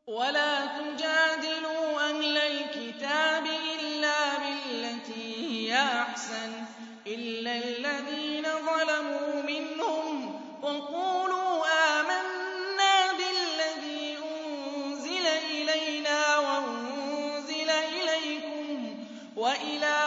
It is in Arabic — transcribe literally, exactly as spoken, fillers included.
وَلَا تُجَادِلُوا أَهْلَ الْكِتَابِ إِلَّا بِالَّتِي هِيَ أَحْسَنُ إِلَّا الَّذِينَ ظَلَمُوا مِنْهُمْ وَقُولُوا آمَنَّا بِالَّذِي أُنزِلَ إِلَيْنَا وَأُنزِلَ إِلَيْكُمْ وَإِلَٰهُنَا